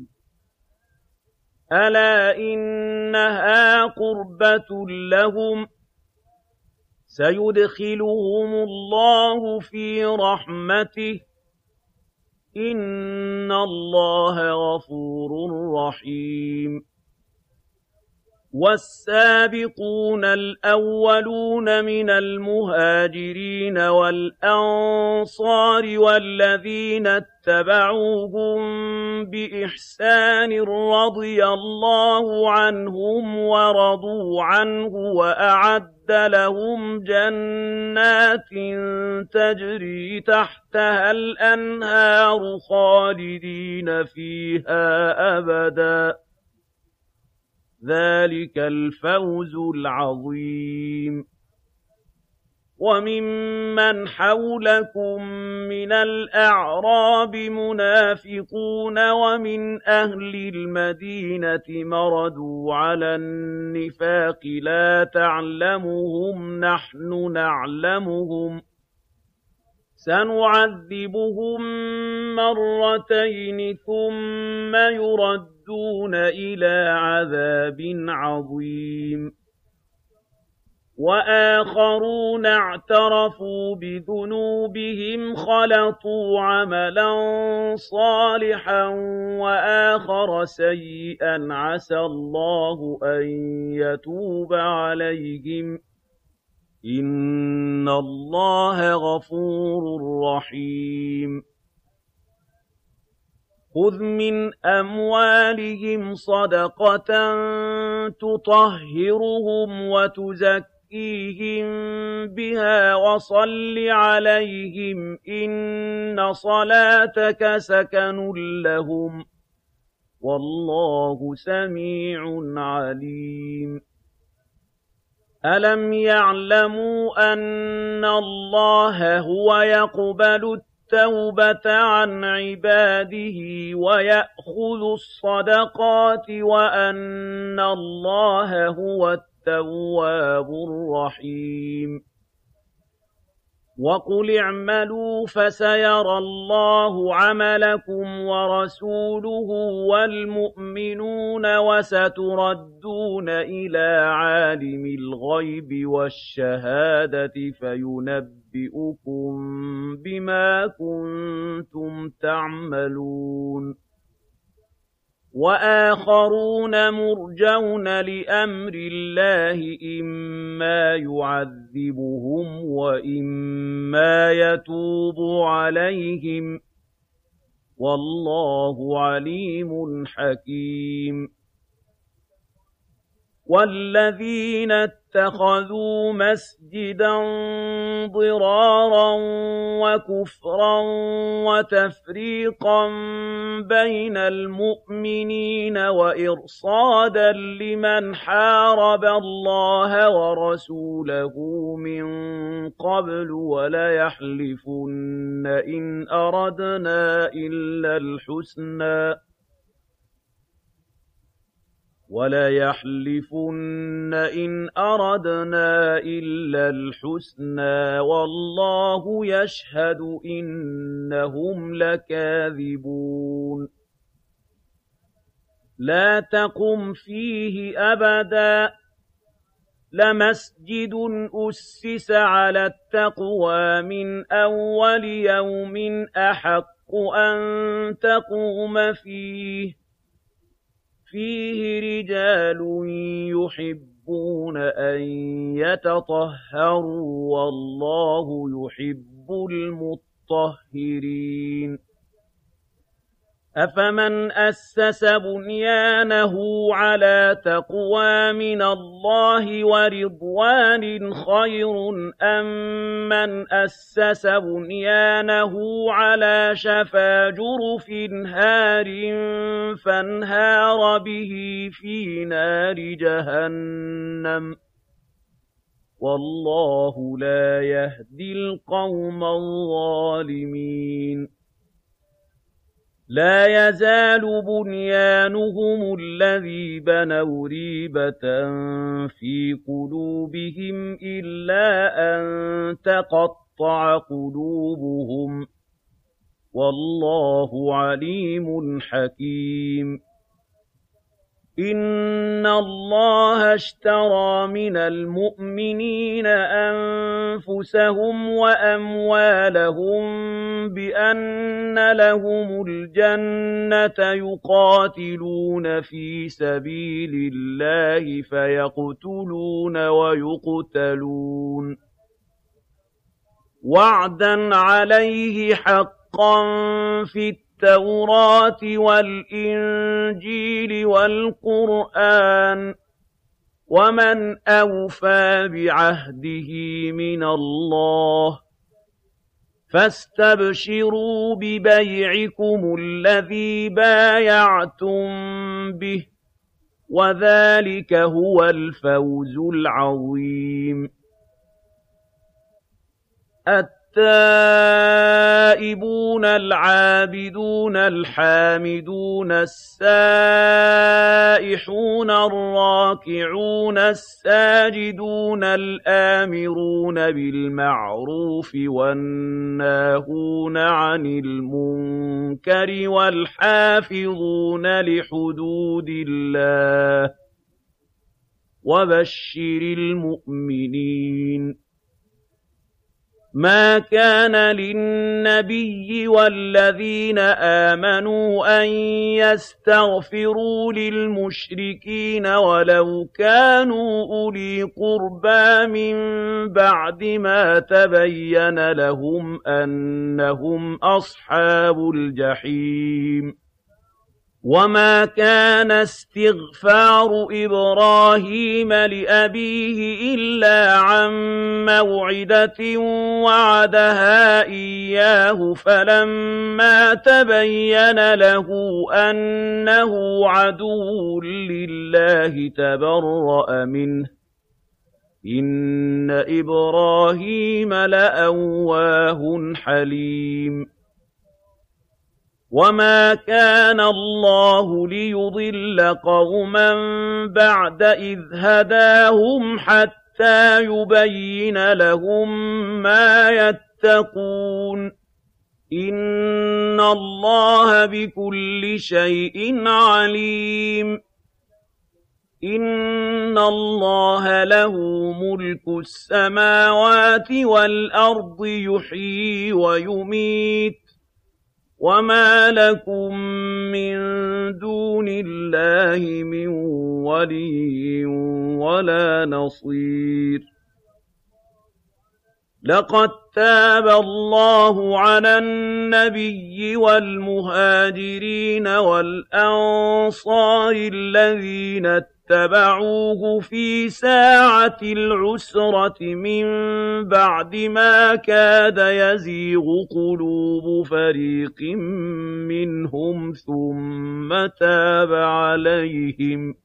[SPEAKER 1] أَلَا إِنَّهَا قُرْبَةٌ لَّهُمْ ۚ سَيُدْخِلُهُمُ اللَّهُ فِي رَحْمَتِهِ ۗ إِنَّ اللَّهَ غَفُورٌ رَّحِيمٌ وَالسَّابِقُونَ الْأَوَّلُونَ مِنَ الْمُهَاجِرِينَ وَالْأَنصَارِ وَالَّذِينَ اتَّبَعُوهُم بِإِحْسَانٍ رَّضِيَ اللَّهُ عَنْهُمْ وَرَضُوا عَنْهُ وَأَعَدَّ لَهُمْ جَنَّاتٍ تَجْرِي تَحْتَهَا الْأَنْهَارُ خَالِدِينَ فِيهَا أَبَدًا ۚ ذَٰلِكَ الْفَوْزُ الْعَظِيمُ وَمِمَّنْ حَوْلَكُم مِّنَ الْأَعْرَابِ مُنَافِقُونَ وَمِنْ أَهْلِ الْمَدِينَةِ مَرَدُوا عَلَى النِّفَاقِ لَا تَعْلَمُهُمْ نَحْنُ نَعْلَمُهُمْ ۚ سَنُعَذِّبُهُم مَّرَّتَيْنِ ثُمَّ يُرَدُّونَ إِلَىٰ عَذَابٍ عَظِيمٍ وَآخَرُونَ اعْتَرَفُوا بِذُنُوبِهِمْ خَلَطُوا عَمَلًا صَالِحًا وَآخَرَ سَيِّئًا عَسَى اللَّهُ أَن يَتُوبَ عَلَيْهِمْ ۚ إِنَّ اللَّهَ غَفُورٌ رَّحِيمٌ خُذْ مِنْ أَمْوَالِهِمْ صَدَقَةً تُطَهِّرُهُمْ وَتُزَكِّيهِم بِهَا وَصَلِّ عَلَيْهِمْ ۖ إِنَّ صَلَاتَكَ سَكَنٌ لَّهُمْ ۗ وَاللَّهُ سَمِيعٌ عَلِيمٌ أَلَمْ يَعْلَمُوا أَنَّ اللَّهَ هُوَ يَقْبَلُ التَّوْبَةَ عَنْ عِبَادِهِ وَيَأْخُذُ الصَّدَقَاتِ وَأَنَّ اللَّهَ هُوَ التَّوَّابُ الرَّحِيمُ وَقُلِ اعْمَلُوا فَسَيَرَى اللَّهُ عَمَلَكُمْ وَرَسُولُهُ وَالْمُؤْمِنُونَ وَسَتُرَدُّونَ إِلَىٰ عَالِمِ الْغَيْبِ وَالشَّهَادَةِ فَيُنَبِّئُكُم بِمَا كُنتُمْ تَعْمَلُونَ وآخرون مرجون لأمر الله إما يعذبهم وإما يتوب عليهم والله عليم حكيم والذين اتخذوا مسجدا ضرارا وكفرا وتفريقا بين المؤمنين وإرصادا لمن حارب الله ورسوله من قبل وليحلفن إن أردنا إلا الحسنى والله يشهد إنهم لكاذبون لا تقم فيه أبدا لمسجد أسس على التقوى من أول يوم أحق أن تقوم فيه رجال يحبون أن يتطهروا والله يحب المطهرين أفمن أسس بنيانه على تقوى من الله ورضوان خير أم من أسس بنيانه على شفا جرف هار فانهار به في نار جهنم والله لا يهدي القوم الظالمين لا يزال بنيانهم الذي بنوا ريبة في قلوبهم إلا أن تقطع قلوبهم والله عليم حكيم إن الله اشترى من المؤمنين أنفسهم وأموالهم بأن لهم الجنة يقاتلون في سبيل الله فيقتلون ويقتلون وعدا عليه حقا في التوراة والإنجيل والقرآن ومن أوفى بعهده من الله فاستبشروا ببيعكم الذي بايعتم به وذلك هو الفوز العظيم التائبون العابدون الحامدون السائحون الراكعون الساجدون الآمرون بالمعروف والناهون عن المنكر والحافظون لحدود الله وبشر المؤمنين ما كان للنبي والذين آمنوا أن يستغفروا للمشركين ولو كانوا أولي قربى من بعد ما تبين لهم أنهم أصحاب الجحيم وما كان استغفار إبراهيم لأبيه إلا عن موعدة وعدها إياه فلما تبين له أنه عدو لله تبرأ منه إن إبراهيم لأواه حليم وما كان الله ليضل قوما بعد إذ هداهم حتى يبين لهم ما يتقون إن الله بكل شيء عليم إن الله له ملك السماوات والأرض يحيي ويميت وَمَا لَكُم مِّن دُونِ اللَّهِ مِن وَلِيٍّ وَلَا نَصِيرٍ لَقَد تَّابَ اللَّهُ عَلَى النَّبِيِّ وَالْمُهَاجِرِينَ وَالْأَنصَارِ الَّذِينَ اتَّبَعُوهُ فِي سَاعَةِ الْعُسْرَةِ مِن بَعْدِ مَا كَادَ يَزِيغُ قُلُوبُ فَرِيقٍ مِّنْهُمْ ثُمَّ تَابَ عَلَيْهِمْ ۚ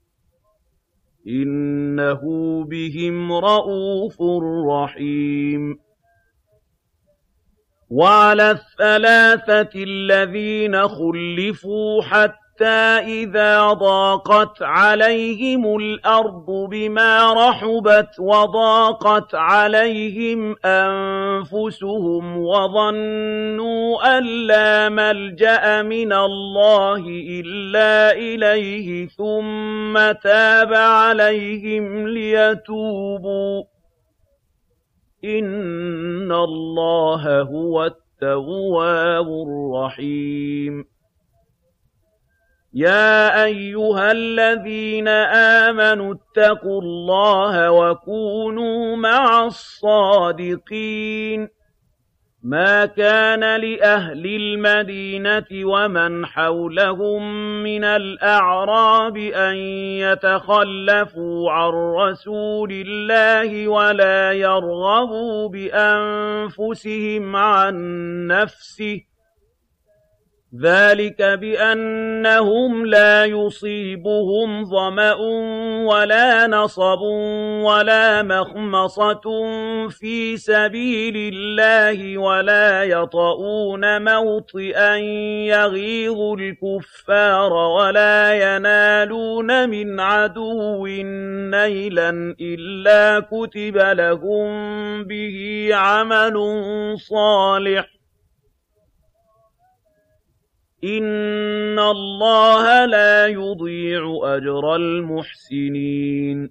[SPEAKER 1] إِنَّهُ بِهِمْ رَءُوفٌ رَّحِيمٌ وَعَلَى الثَّلَاثَةِ الَّذِينَ خُلِّفُوا حَتَّىٰ إِذَا ضَاقَتْ عَلَيْهِمُ الْأَرْضُ بِمَا رَحُبَتْ وَضَاقَتْ عَلَيْهِمْ أَنفُسُهُمْ وَظَنُّوا أَن لَّا مَلْجَأَ مِنَ اللَّهِ إِلَّا إِلَيْهِ ثُمَّ تَابَ عَلَيْهِمْ لِيَتُوبُوا ۚ إِنَّ اللَّهَ هُوَ التَّوَّابُ الرَّحِيمُ يَا أَيُّهَا الَّذِينَ آمَنُوا اتَّقُوا اللَّهَ وَكُونُوا مَعَ الصَّادِقِينَ مَا كَانَ لِأَهْلِ الْمَدِينَةِ وَمَنْ حَوْلَهُم مِّنَ الْأَعْرَابِ أَن يَتَخَلَّفُوا عَن رَّسُولِ اللَّهِ وَلَا يَرْغَبُوا بِأَنفُسِهِمْ عَن نَّفْسِهِ ۚ ذَٰلِكَ بِأَنَّهُمْ لَا يُصِيبُهُمْ ظَمَأٌ وَلَا نَصَبٌ وَلَا مَخْمَصَةٌ فِي سَبِيلِ اللَّهِ وَلَا يَطَئُونَ مَوْطِئًا يَغِيظُ الْكُفَّارَ وَلَا يَنَالُونَ مِنْ عَدُوٍّ نَيْلًا إِلَّا كُتِبَ لَهُم بِهِ عَمَلٌ صَالِحٌ ۚ إِنَّ اللَّهَ لَا يُضِيعُ أَجْرَ الْمُحْسِنِينَ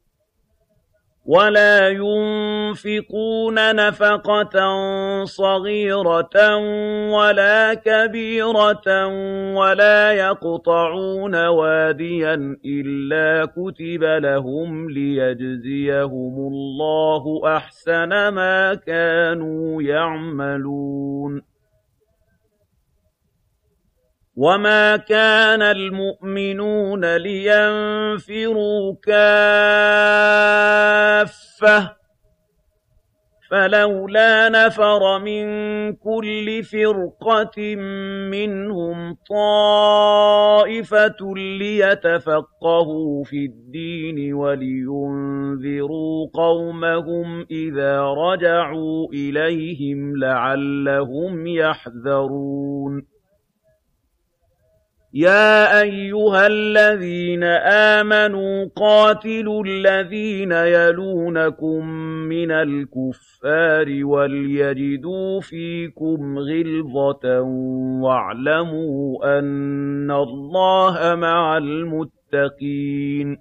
[SPEAKER 1] وَلَا يُنفِقُونَ نَفَقَةً صَغِيرَةً وَلَا كَبِيرَةً وَلَا يَقْطَعُونَ وَادِيًا إِلَّا كُتِبَ لَهُمْ لِيَجْزِيَهُمُ اللَّهُ أَحْسَنَ مَا كَانُوا يَعْمَلُونَ وَمَا كَانَ الْمُؤْمِنُونَ لِيَنفِرُوا كَافَّةً ۚ فَلَوْلَا نَفَرَ مِن كُلِّ فِرْقَةٍ مِّنْهُمْ طَائِفَةٌ لِّيَتَفَقَّهُوا فِي الدِّينِ وَلِيُنذِرُوا قَوْمَهُمْ إِذَا رَجَعُوا إِلَيْهِمْ لَعَلَّهُمْ يَحْذَرُونَ يَا أَيُّهَا الَّذِينَ آمَنُوا قَاتِلُوا الَّذِينَ يَلُونَكُم مِّنَ الْكُفَّارِ وَلْيَجِدُوا فِيكُمْ غِلْظَةً وَاعْلَمُوا أَنَّ اللَّهَ مَعَ الْمُتَّقِينَ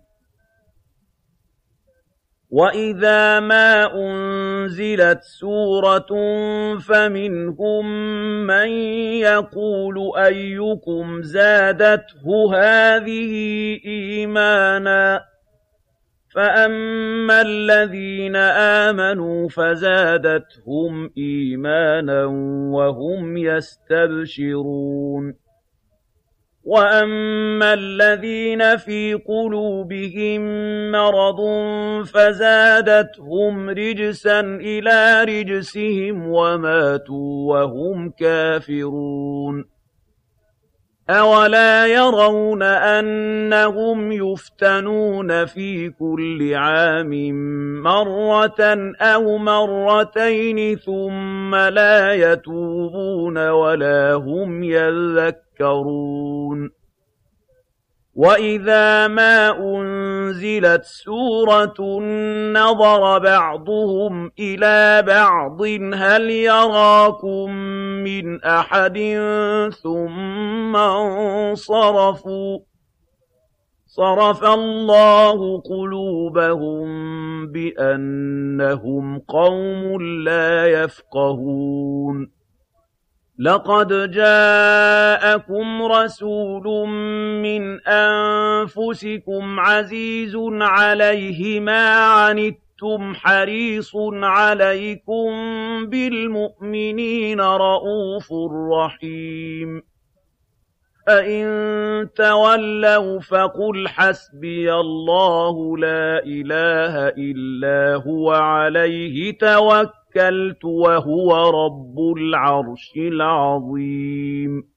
[SPEAKER 1] وَإِذَا مَا أُنزِلَتْ سُورَةٌ فَمِنْهُم مَّن يَقُولُ أَيُّكُمْ زَادَتْهُ هَٰذِهِ إِيمَانًا ۚ فَأَمَّا الَّذِينَ آمَنُوا فَزَادَتْهُمْ إِيمَانًا وَهُمْ يَسْتَبْشِرُونَ وَأَمَّا الَّذِينَ فِي قُلُوبِهِم مَّرَضٌ فَزَادَتْهُمْ رِجْسًا إِلَىٰ رِجْسِهِمْ وَمَاتُوا وَهُمْ كَافِرُونَ أَوَلَا يَرَوْنَ أَنَّهُمْ يُفْتَنُونَ فِي كُلِّ عَامٍ مَّرَّةً أَوْ مَرَّتَيْنِ ثُمَّ لَا يَتُوبُونَ وَلَا هُمْ يَذَّكَّرُونَ وَإِذَا مَا أُنزِلَتْ سُورَةٌ نَّظَرَ بَعْضُهُمْ إِلَىٰ بَعْضٍ هَلْ يَرَاكُم مِّنْ أَحَدٍ ثُمَّ انصَرَفُوا ۚ صَرَفَ اللَّهُ قُلُوبَهُم بِأَنَّهُمْ قَوْمٌ لَّا يَفْقَهُونَ لَقَدْ جَاءَكُمْ رَسُولٌ مِّنْ أَنفُسِكُمْ عَزِيزٌ عَلَيْهِ مَا عَنِتُّمْ حَرِيصٌ عَلَيْكُم بِالْمُؤْمِنِينَ رَءُوفٌ رَّحِيمٌ فَإِن تَوَلَّوْا فَقُلْ حَسْبِيَ اللَّهُ لَا إِلَٰهَ إِلَّا هُوَ عَلَيْهِ تَوَكَّلْتُ وَهُوَ رَبُّ الْعَرْشِ الْعَظِيمِ